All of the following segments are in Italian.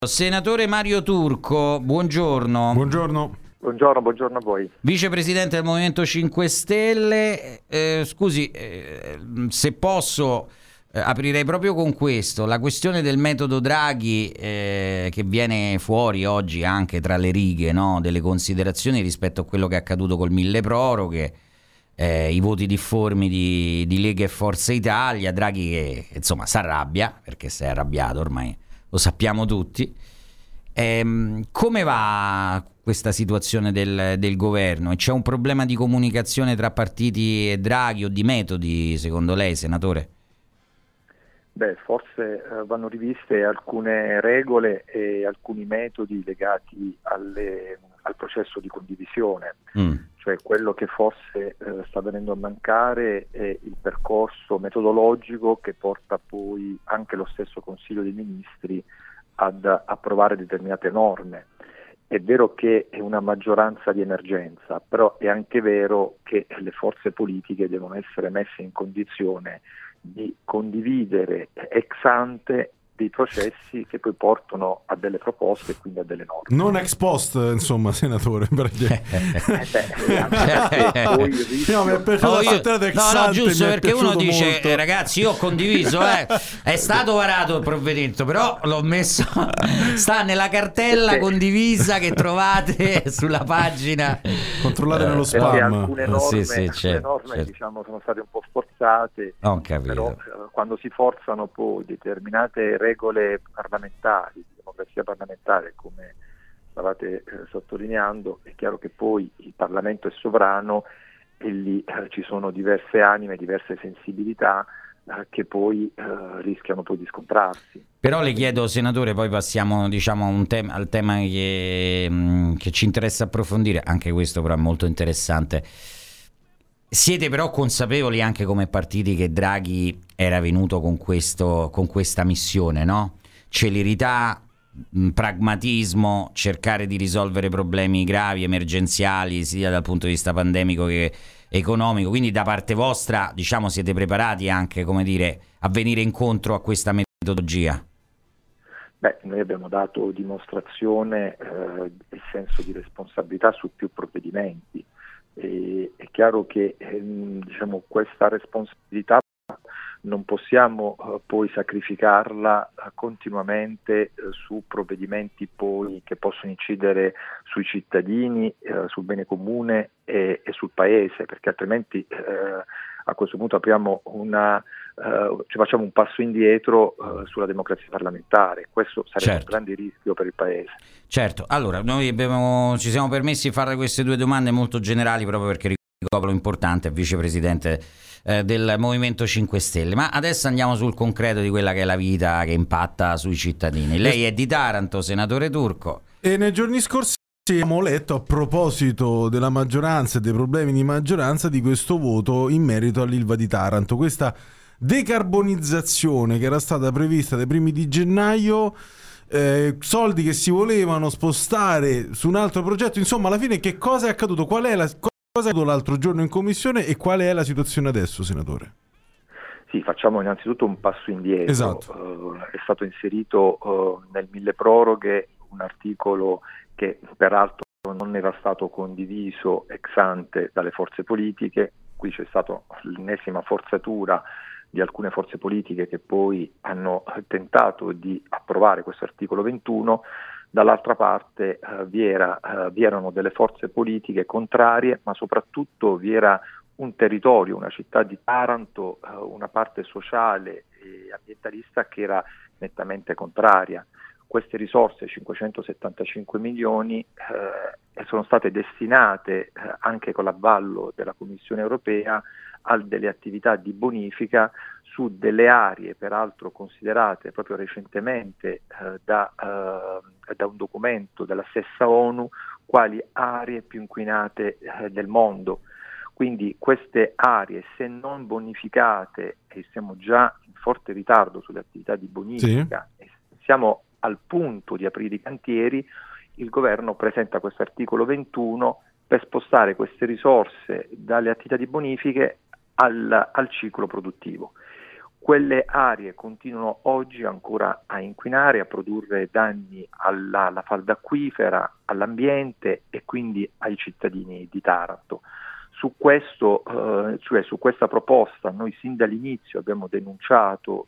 Senatore Mario Turco, buongiorno. Buongiorno. Buongiorno a voi. Vicepresidente del Movimento 5 Stelle. Se posso, aprirei proprio con questo. La questione del metodo Draghi che viene fuori oggi anche tra le righe, no? Delle considerazioni rispetto a quello che è accaduto col milleproroghe, i voti difformi di Lega e Forza Italia. Draghi che insomma si arrabbia, perché si è arrabbiato ormai. Lo sappiamo tutti. Come va questa situazione del governo? E c'è un problema di comunicazione tra partiti e Draghi o di metodi, secondo lei, senatore? Forse vanno riviste alcune regole e alcuni metodi legati al processo di condivisione. Cioè quello che forse sta venendo a mancare è il percorso metodologico che porta poi anche lo stesso Consiglio dei Ministri ad approvare determinate norme. È vero che è una maggioranza di emergenza, però è anche vero che le forze politiche devono essere messe in condizione di condividere ex ante dei processi che poi portano a delle proposte e quindi a delle norme. Non ex post, insomma, senatore. Perché... giusto, perché uno dice molto. Ragazzi, io ho condiviso, è stato varato il provvedimento, però l'ho messo, sta nella cartella condivisa che trovate sulla pagina. Controllate nello spam. Alcune norme diciamo sono state un po' forzate, però quando si forzano poi determinate regole parlamentari, di democrazia parlamentare, come stavate sottolineando, è chiaro che poi il Parlamento è sovrano e lì ci sono diverse anime, diverse sensibilità che poi rischiano poi di scontrarsi. Però le chiedo, senatore, poi passiamo diciamo al tema che ci interessa approfondire, anche questo però è molto interessante. Siete però consapevoli anche come partiti che Draghi era venuto con questa missione, no? Celerità, pragmatismo, cercare di risolvere problemi gravi, emergenziali, sia dal punto di vista pandemico che economico. Quindi da parte vostra, diciamo, siete preparati anche, come dire, a venire incontro a questa metodologia? Noi abbiamo dato dimostrazione del senso di responsabilità su più provvedimenti. È chiaro che diciamo, questa responsabilità non possiamo poi sacrificarla continuamente su provvedimenti poi che possono incidere sui cittadini, sul bene comune e sul paese, perché altrimenti a questo punto apriamo facciamo un passo indietro sulla democrazia parlamentare. Questo sarebbe un grande rischio per il paese. Certo, allora noi ci siamo permessi di fare queste due domande molto generali proprio perché ricopro importante, vicepresidente del Movimento 5 Stelle. Ma adesso andiamo sul concreto di quella che è la vita che impatta sui cittadini. Lei è di Taranto, senatore Turco. E nei giorni scorsi abbiamo letto, a proposito della maggioranza e dei problemi di maggioranza, di questo voto in merito all'Ilva di Taranto, questa decarbonizzazione che era stata prevista dai primi di gennaio, soldi che si volevano spostare su un altro progetto. Insomma, alla fine che cosa è accaduto? Cosa è accaduto l'altro giorno in commissione e qual è la situazione adesso, senatore? Sì, facciamo innanzitutto un passo indietro. Esatto. È stato inserito nel milleproroghe un articolo che peraltro non era stato condiviso ex ante dalle forze politiche. Qui c'è stata l'ennesima forzatura di alcune forze politiche che poi hanno tentato di approvare questo articolo 21. Dall'altra parte vi erano delle forze politiche contrarie, ma soprattutto vi era un territorio, una città di Taranto, una parte sociale e ambientalista che era nettamente contraria. Queste risorse, 575 milioni, sono state destinate anche con l'avallo della Commissione europea a delle attività di bonifica su delle aree peraltro considerate proprio recentemente da un documento della stessa ONU quali aree più inquinate del mondo. Quindi queste aree, se non bonificate, e siamo già in forte ritardo sulle attività di bonifica, sì, siamo al punto di aprire i cantieri, il governo presenta questo articolo 21 per spostare queste risorse dalle attività di bonifiche al ciclo produttivo. quelle aree continuano oggi ancora a inquinare, a produrre danni alla falda acquifera, all'ambiente e quindi ai cittadini di Taranto. Su questo, cioè su questa proposta, noi sin dall'inizio abbiamo denunciato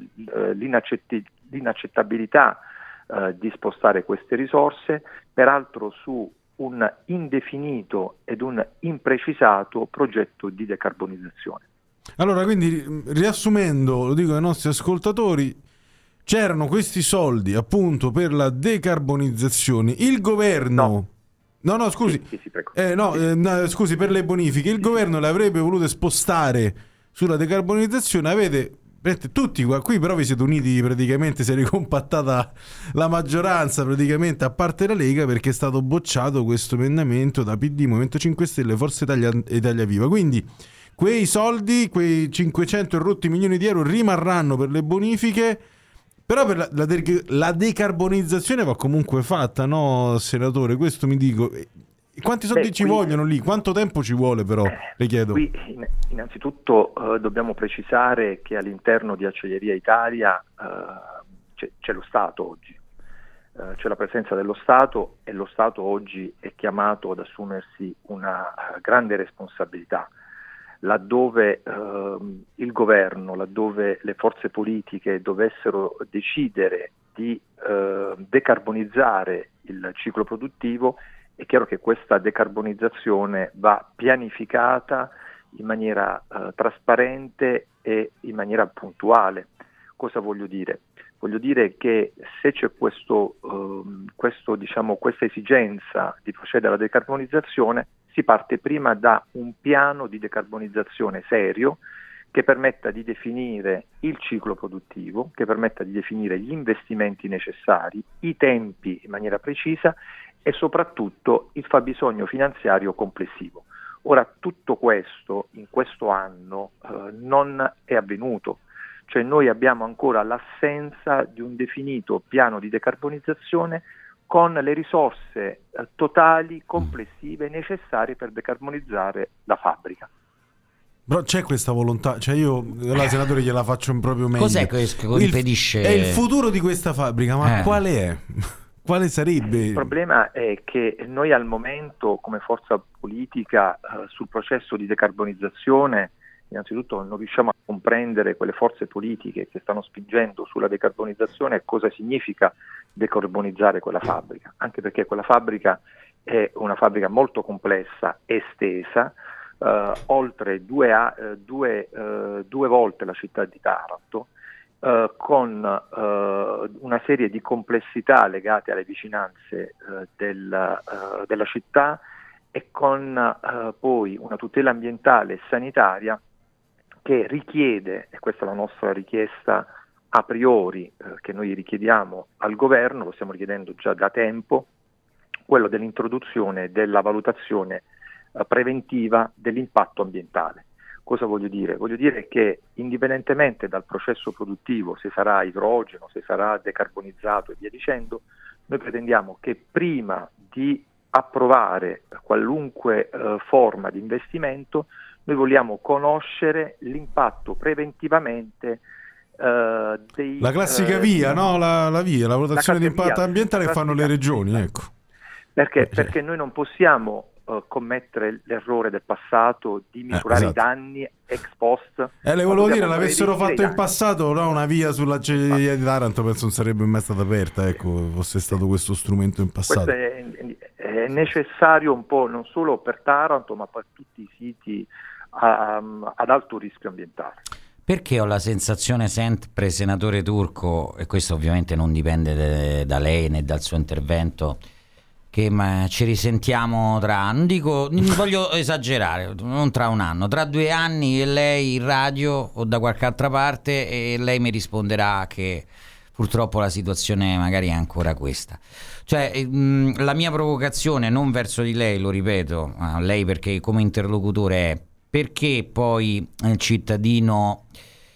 l'inaccettabilità di spostare queste risorse, peraltro su un indefinito ed un imprecisato progetto di decarbonizzazione. Allora, quindi riassumendo, lo dico ai nostri ascoltatori, c'erano questi soldi appunto per la decarbonizzazione. Il governo... No, scusi. Sì, prego. Scusi, per le bonifiche. Il governo le avrebbe volute spostare sulla decarbonizzazione. Avete tutti qui però vi siete uniti praticamente, si è ricompattata la maggioranza praticamente, a parte la Lega, perché è stato bocciato questo emendamento da PD, Movimento 5 Stelle, Forza Italia e Italia Viva. Quindi quei soldi, quei 500 e rotti milioni di euro rimarranno per le bonifiche, però per la decarbonizzazione va comunque fatta, no, senatore? Questo mi dico. Quanti soldi ci vogliono lì? Quanto tempo ci vuole però? Le chiedo. Qui innanzitutto dobbiamo precisare che all'interno di Acciaieria Italia c'è lo Stato oggi, c'è la presenza dello Stato, e lo Stato oggi è chiamato ad assumersi una grande responsabilità. Laddove il governo, laddove le forze politiche dovessero decidere di decarbonizzare il ciclo produttivo, è chiaro che questa decarbonizzazione va pianificata in maniera trasparente e in maniera puntuale. Cosa voglio dire? Voglio dire che se c'è questa esigenza di procedere alla decarbonizzazione, si parte prima da un piano di decarbonizzazione serio che permetta di definire il ciclo produttivo, che permetta di definire gli investimenti necessari, i tempi in maniera precisa e soprattutto il fabbisogno finanziario complessivo. Ora, tutto questo in questo anno non è avvenuto, cioè noi abbiamo ancora l'assenza di un definito piano di decarbonizzazione con le risorse totali, complessive, necessarie per decarbonizzare la fabbrica. Però c'è questa volontà, cioè io la senatore gliela faccio in proprio meglio. Cos'è che impedisce? È il futuro di questa fabbrica, ma quale è? Quale sarebbe? Il problema è che noi al momento come forza politica sul processo di decarbonizzazione innanzitutto non riusciamo a comprendere quelle forze politiche che stanno spingendo sulla decarbonizzazione e cosa significa decarbonizzare quella fabbrica, anche perché quella fabbrica è una fabbrica molto complessa, estesa, oltre due volte la città di Taranto, con una serie di complessità legate alle vicinanze della città e con poi una tutela ambientale e sanitaria che richiede, e questa è la nostra richiesta a priori che noi richiediamo al governo, lo stiamo richiedendo già da tempo, quello dell'introduzione della valutazione preventiva dell'impatto ambientale. Cosa voglio dire? Voglio dire che indipendentemente dal processo produttivo, se sarà idrogeno, se sarà decarbonizzato e via dicendo, noi pretendiamo che prima di approvare qualunque forma di investimento, noi vogliamo conoscere l'impatto preventivamente dei... La classica via, no? La valutazione di impatto ambientale che fanno le regioni, ecco. Perché noi non possiamo commettere l'errore del passato di misurare i danni ex post. Le volevo dire, l'avessero fatto in passato, no? Una via sull'Acciaieria di Taranto penso non sarebbe mai stata aperta, ecco, fosse stato questo strumento in passato. Questo è necessario un po' non solo per Taranto ma per tutti i siti ad alto rischio ambientale. Perché ho la sensazione sempre, senatore Turco, e questo ovviamente non dipende da lei né dal suo intervento, che ci risentiamo non voglio esagerare, non tra un anno, tra 2 anni, e lei in radio o da qualche altra parte, e lei mi risponderà che purtroppo la situazione magari è ancora questa. Cioè la mia provocazione non verso di lei, lo ripeto, a lei perché come interlocutore è: perché poi il cittadino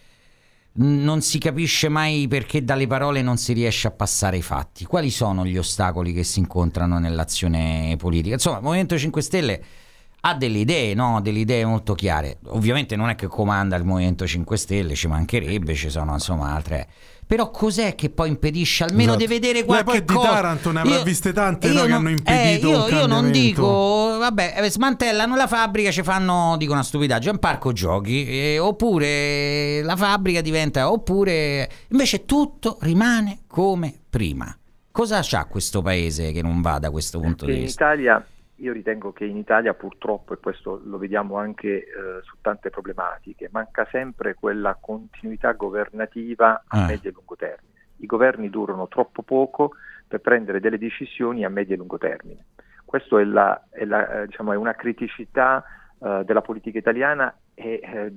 non si capisce mai perché dalle parole non si riesce a passare ai fatti? Quali sono gli ostacoli che si incontrano nell'azione politica? Insomma, il Movimento 5 Stelle ha delle idee, no? Delle idee molto chiare. Ovviamente non è che comanda il Movimento 5 Stelle, ci mancherebbe, ci sono insomma altre. Però cos'è che poi impedisce almeno di vedere qualche cosa? Poi di Taranto ne avrà viste tante, no, che hanno impedito un io non dico, vabbè, smantellano la fabbrica, ci fanno, dico una stupidaggine, un parco giochi, oppure la fabbrica diventa, oppure invece tutto rimane come prima. Cosa c'ha questo paese che non va da questo punto di vista? In Italia, io ritengo che in Italia purtroppo, e questo lo vediamo anche su tante problematiche, manca sempre quella continuità governativa a medio e lungo termine. I governi durano troppo poco per prendere delle decisioni a medio e lungo termine. Questo è una criticità della politica italiana e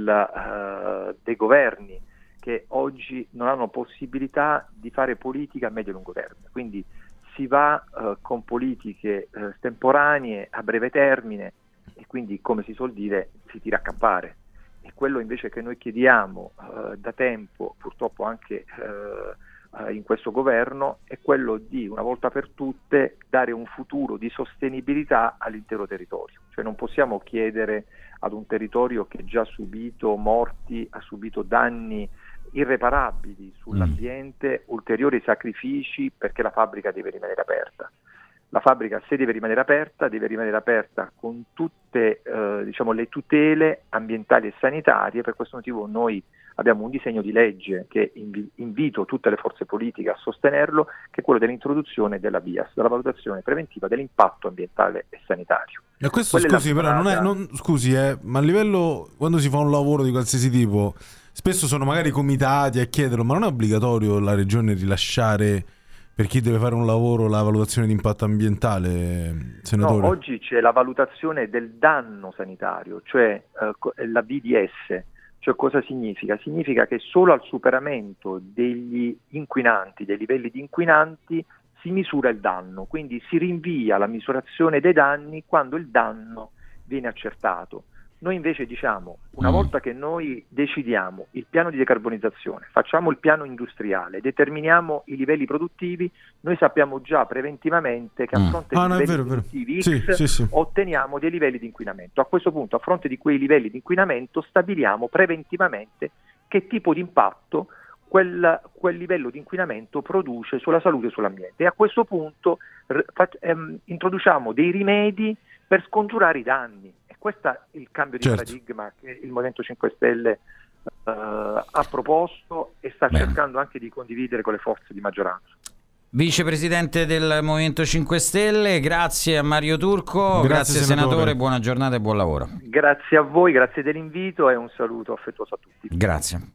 dei governi, che oggi non hanno possibilità di fare politica a medio e lungo termine. Quindi si va con politiche estemporanee a breve termine e quindi, come si suol dire, si tira a campare. E quello invece che noi chiediamo da tempo, purtroppo anche in questo governo, è quello di, una volta per tutte, dare un futuro di sostenibilità all'intero territorio. Cioè non possiamo chiedere ad un territorio che già ha subito morti, ha subito danni irreparabili sull'ambiente, ulteriori sacrifici perché la fabbrica deve rimanere aperta. La fabbrica, se deve rimanere aperta con tutte le tutele ambientali e sanitarie. Per questo motivo noi abbiamo un disegno di legge che invito tutte le forze politiche a sostenerlo, che è quello dell'introduzione della VIAS, della valutazione preventiva dell'impatto ambientale e sanitario. E questo, scusi, però ma a livello, quando si fa un lavoro di qualsiasi tipo, spesso sono magari comitati a chiederlo, ma non è obbligatorio la regione rilasciare, per chi deve fare un lavoro, la valutazione di impatto ambientale, senatore? No, oggi c'è la valutazione del danno sanitario, cioè la VDS. Cioè cosa significa? Significa che solo al superamento degli inquinanti, dei livelli di inquinanti, si misura il danno, quindi si rinvia la misurazione dei danni quando il danno viene accertato. Noi invece diciamo, una volta che noi decidiamo il piano di decarbonizzazione, facciamo il piano industriale, determiniamo i livelli produttivi, noi sappiamo già preventivamente che a fronte di livelli produttivi X otteniamo dei livelli di inquinamento. A questo punto, a fronte di quei livelli di inquinamento, stabiliamo preventivamente che tipo di impatto quel livello di inquinamento produce sulla salute e sull'ambiente. E a questo punto introduciamo dei rimedi per scongiurare i danni. Questo è il cambio di paradigma che il Movimento 5 Stelle ha proposto e sta cercando anche di condividere con le forze di maggioranza. Vicepresidente del Movimento 5 Stelle, grazie a Mario Turco, grazie senatore, buona giornata e buon lavoro. Grazie a voi, grazie dell'invito e un saluto affettuoso a tutti. Grazie.